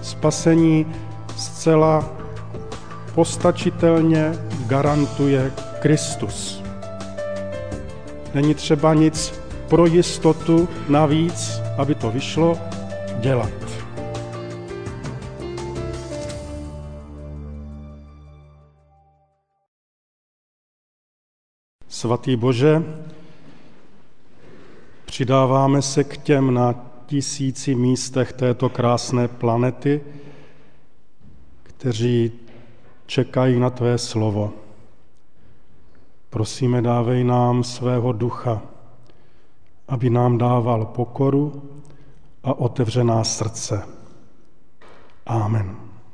spasení zcela postačitelně garantuje Kristus. Není třeba nic pro jistotu navíc, aby to vyšlo, dělat. Svatý Bože, přidáváme se k těm na 1000 místech této krásné planety, kteří čekají na tvé slovo. Prosíme, dávej nám svého ducha, aby nám dával pokoru a otevřená srdce. Amen.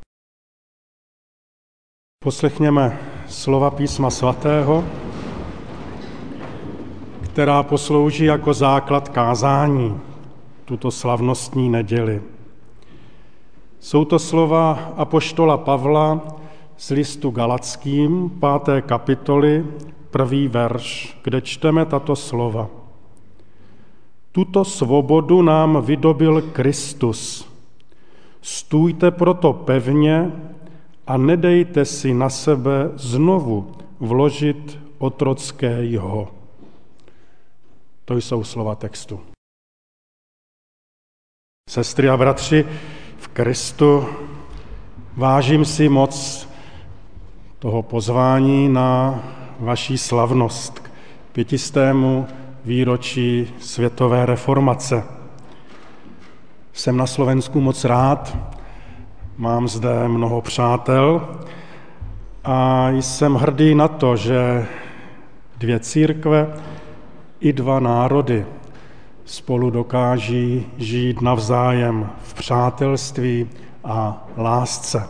Poslechněme slova Písma svatého, která poslouží jako základ kázání tuto slavnostní neděli. Jsou to slova apoštola Pavla z listu Galatským, 5. kapitoly, 1. verš, kde čteme tato slova. Tuto svobodu nám vydobil Kristus. Stůjte proto pevně a nedejte si na sebe znovu vložit otrocké jho. To jsou slova textu. Sestry a bratři v Kristu, vážím si moc toho pozvání na vaší slavnost k 500. výročí světové reformace. Jsem na Slovensku moc rád, mám zde mnoho přátel a jsem hrdý na to, že 2 církve i 2 národy spolu dokáží žít navzájem v přátelství a lásce.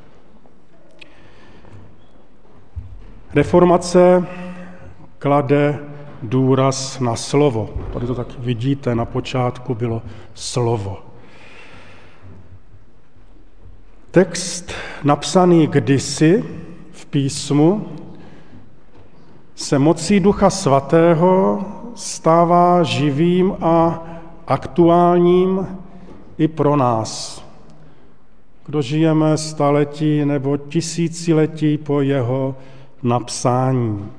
Reformace klade důraz na slovo. Tady to tak vidíte, na počátku bylo slovo. Text napsaný kdysi v písmu se mocí Ducha Svatého stává živým a aktuálním i pro nás, kdo žijeme staletí nebo tisíciletí po jeho napsání.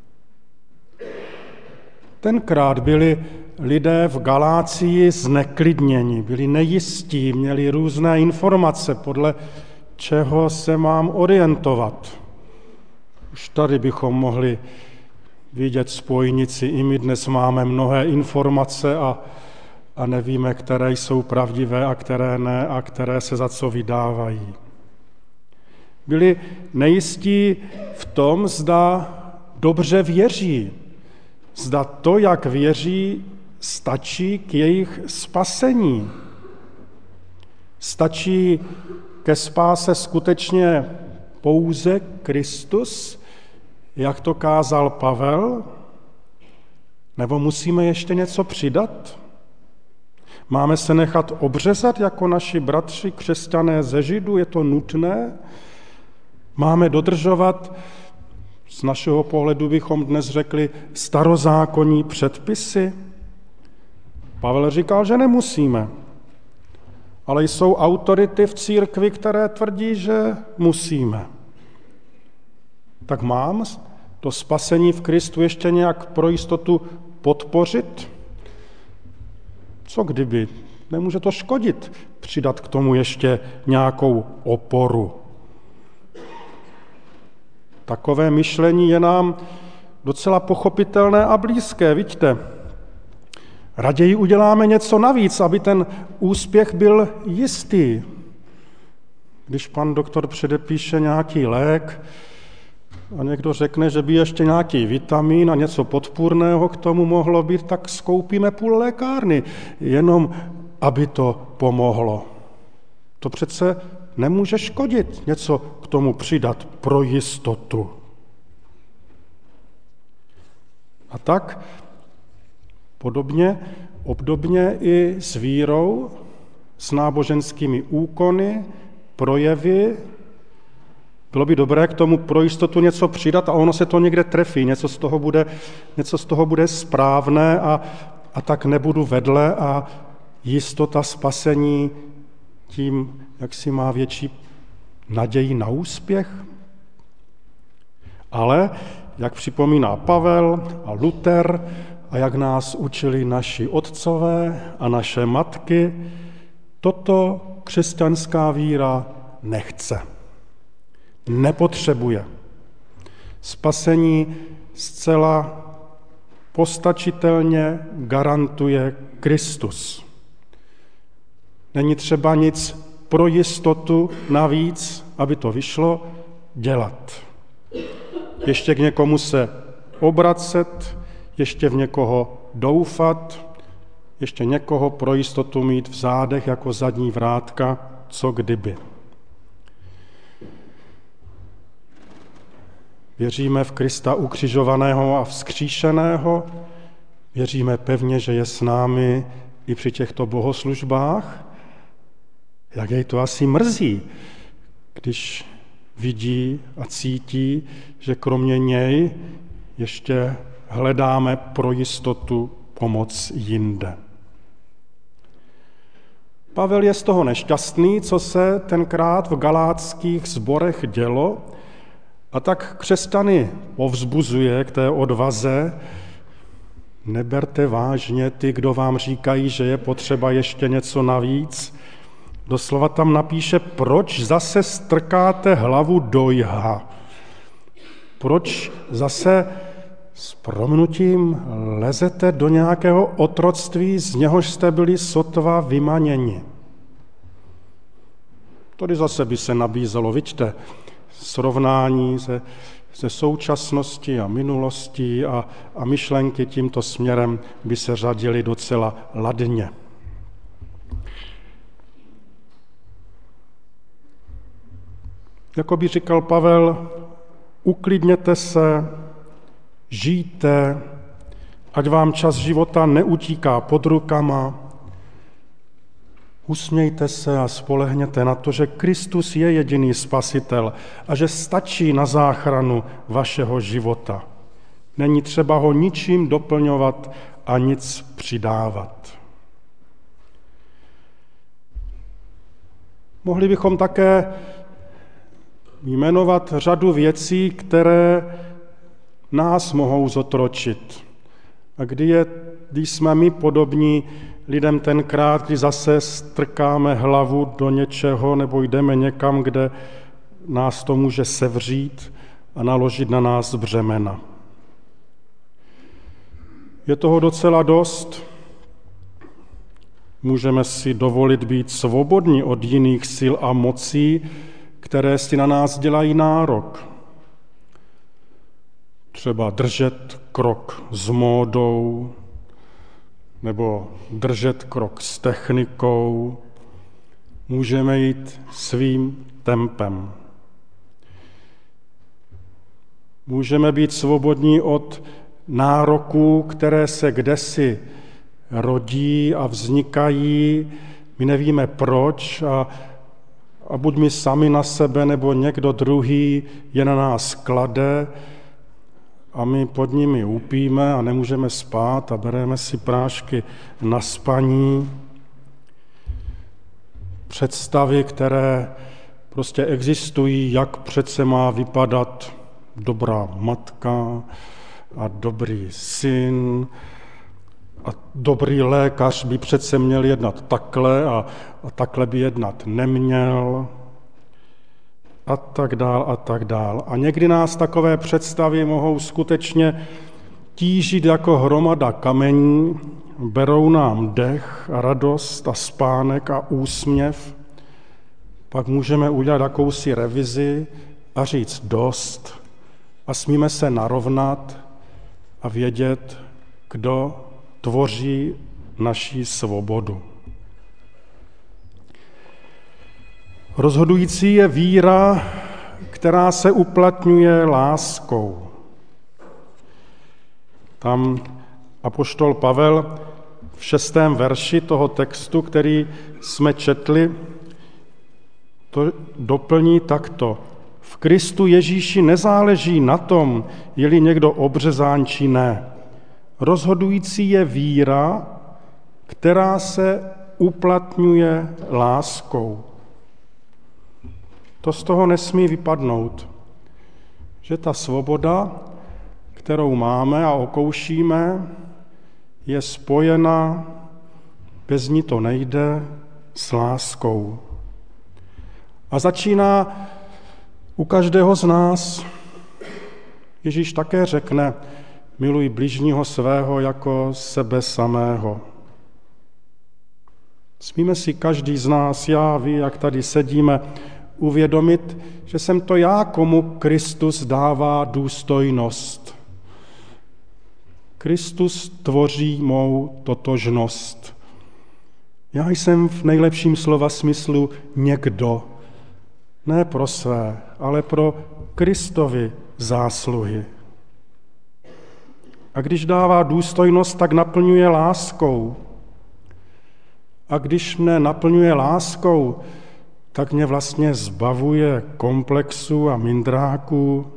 Tenkrát byli lidé v Galácii zneklidněni, byli nejistí, měli různé informace, podle čeho se mám orientovat. Už tady bychom mohli vidět spojnici, i my dnes máme mnohé informace a nevíme, které jsou pravdivé a které ne a které se za co vydávají. Byli nejistí v tom, zda dobře věří, zda to, jak věří, stačí k jejich spasení. Stačí ke spáse skutečně pouze Kristus, jak to kázal Pavel? Nebo musíme ještě něco přidat? Máme se nechat obřezat jako naši bratři křesťané ze Židů? Je to nutné? Máme dodržovat, z našeho pohledu bychom dnes řekli, starozákonní předpisy? Pavel říkal, že nemusíme. Ale jsou autority v církvi, které tvrdí, že musíme. Tak mám to spasení v Kristu ještě nějak pro jistotu podpořit? Co kdyby? Nemůže to škodit přidat k tomu ještě nějakou oporu. Takové myšlení je nám docela pochopitelné a blízké, vidíte. Raději uděláme něco navíc, aby ten úspěch byl jistý. Když pan doktor předepíše nějaký lék a někdo řekne, že by ještě nějaký vitamin a něco podpůrného k tomu mohlo být, tak skoupíme půl lékárny, jenom aby to pomohlo. To přece nemůže škodit něco k tomu přidat pro jistotu. A tak obdobně i s vírou, s náboženskými úkony, projevy. Bylo by dobré k tomu pro jistotu něco přidat a ono se to někde trefí, něco z toho bude správné a tak nebudu vedle a jistota spasení tím jak si má větší naději na úspěch. Ale, jak připomíná Pavel a Luther a jak nás učili naši otcové a naše matky, toto křesťanská víra nechce, nepotřebuje. Spasení zcela postačitelně garantuje Kristus. Není třeba nic pro jistotu navíc, aby to vyšlo, dělat. Ještě k někomu se obracet, ještě v někoho doufat, ještě někoho pro jistotu mít v zádech jako zadní vrátka, co kdyby. Věříme v Krista ukřižovaného a vzkříšeného, věříme pevně, že je s námi i při těchto bohoslužbách. Jak jej to asi mrzí, když vidí a cítí, že kromě něj ještě hledáme pro jistotu pomoc jinde. Pavel je z toho nešťastný, co se tenkrát v galátských sborech dělo, a tak křesťany povzbuzuje k té odvaze. Neberte vážně ty, kdo vám říkají, že je potřeba ještě něco navíc. Doslova tam napíše, proč zase strkáte hlavu do jha? Proč zase s prominutím lezete do nějakého otroctví, z něhož jste byli sotva vymaněni? Tady zase by se nabízelo, vidíte, srovnání se současností a minulostí a myšlenky tímto směrem by se řadily docela ladně. Jako by říkal Pavel, uklidněte se, žijte, ať vám čas života neutíká pod rukama, usmějte se a spolehněte na to, že Kristus je jediný spasitel a že stačí na záchranu vašeho života. Není třeba ho ničím doplňovat a nic přidávat. Mohli bychom také jmenovat řadu věcí, které nás mohou zotročit. A když jsme my podobní lidem tenkrát, kdy zase strkáme hlavu do něčeho nebo jdeme někam, kde nás to může sevřít a naložit na nás břemena. Je toho docela dost. Můžeme si dovolit být svobodní od jiných sil a mocí, které si na nás dělají nárok. Třeba držet krok s módou, nebo držet krok s technikou. Můžeme jít svým tempem. Můžeme být svobodní od nároků, které se kdesi rodí a vznikají. My nevíme proč a buď my sami na sebe, nebo někdo druhý je na nás klade a my pod nimi upíme a nemůžeme spát a bereme si prášky na spaní. Představy, které prostě existují, jak přece má vypadat dobrá matka a dobrý syn a dobrý lékař by přece měl jednat takhle a takhle by jednat neměl a tak dál a tak dál. A někdy nás takové představy mohou skutečně tížit jako hromada kamení, berou nám dech a radost a spánek a úsměv. Pak můžeme udělat jakousi revizi a říct dost a smíme se narovnat a vědět, kdo tvoří naši svobodu. Rozhodující je víra, která se uplatňuje láskou. Tam apoštol Pavel v 6. verši toho textu, který jsme četli, to doplní takto. V Kristu Ježíši nezáleží na tom, je-li někdo obřezán či ne. Rozhodující je víra, která se uplatňuje láskou. To z toho nesmí vypadnout, že ta svoboda, kterou máme a okoušíme, je spojena, bez ní to nejde, s láskou. A začíná u každého z nás. Ježíš také řekne, miluj bližního svého jako sebe samého. Smíme si každý z nás, já, vy, jak tady sedíme, uvědomit, že jsem to já, komu Kristus dává důstojnost. Kristus tvoří mou totožnost. Já jsem v nejlepším slova smyslu někdo. Ne pro své, ale pro Kristovy zásluhy. A když dává důstojnost, tak naplňuje láskou. A když mne naplňuje láskou, tak mě vlastně zbavuje komplexů a mindráků.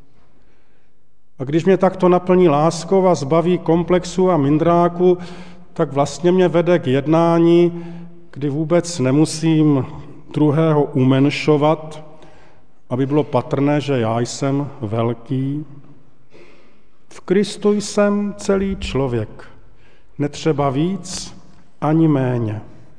A když mě takto naplní láskou a zbaví komplexů a mindráků, tak vlastně mě vede k jednání, kdy vůbec nemusím druhého umenšovat, aby bylo patrné, že já jsem velký. V Kristu jsem celý člověk, netřeba víc ani méně.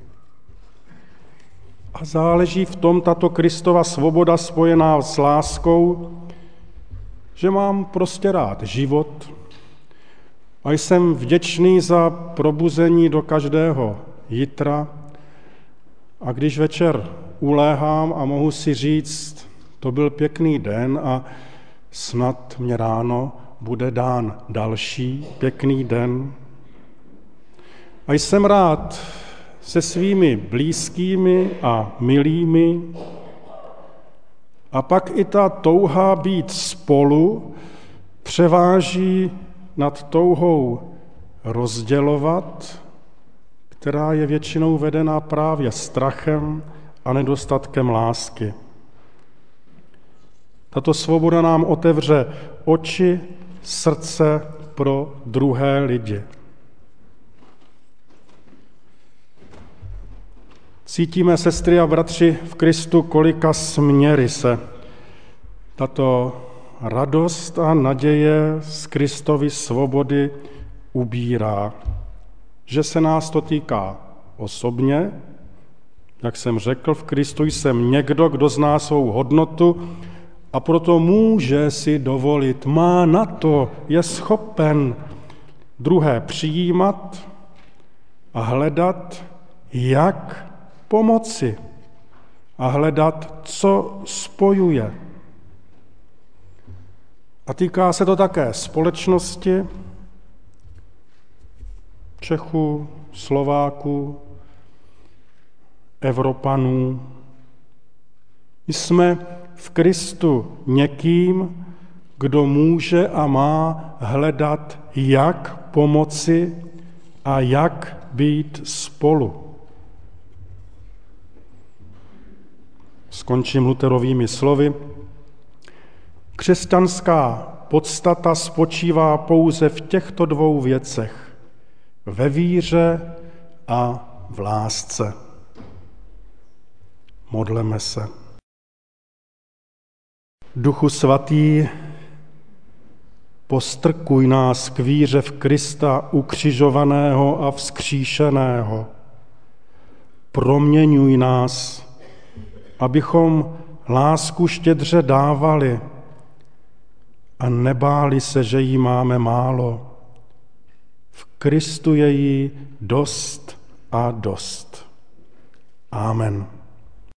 A záleží v tom tato Kristova svoboda spojená s láskou, že mám prostě rád život a jsem vděčný za probuzení do každého jitra. A když večer uléhám a mohu si říct, to byl pěkný den a snad mě ráno bude dán další pěkný den. A jsem rád se svými blízkými a milými. A pak i ta touha být spolu převáží nad touhou rozdělovat, která je většinou vedena právě strachem a nedostatkem lásky. Tato svoboda nám otevře oči, srdce pro druhé lidi. Cítíme, sestry a bratři, v Kristu, kolika směry se tato radost a naděje z Kristovy svobody ubírá. Že se nás to týká osobně, jak jsem řekl, v Kristu jsem někdo, kdo zná svou hodnotu a proto může si dovolit, má na to, je schopen druhé přijímat a hledat, jak pomoci a hledat, co spojuje. A týká se to také společnosti, Čechů, Slováků, Evropanů. Jsme v Kristu někým, kdo může a má hledat, jak pomoci a jak být spolu. Skončím Lutherovými slovy. Křesťanská podstata spočívá pouze v těchto dvou věcech. Ve víře a v lásce. Modleme se. Duchu svatý, postrkuj nás k víře v Krista ukřižovaného a vzkříšeného. Proměňuj nás, abychom lásku štědře dávali a nebáli se, že jí máme málo. V Kristu je jí dost a dost. Amen.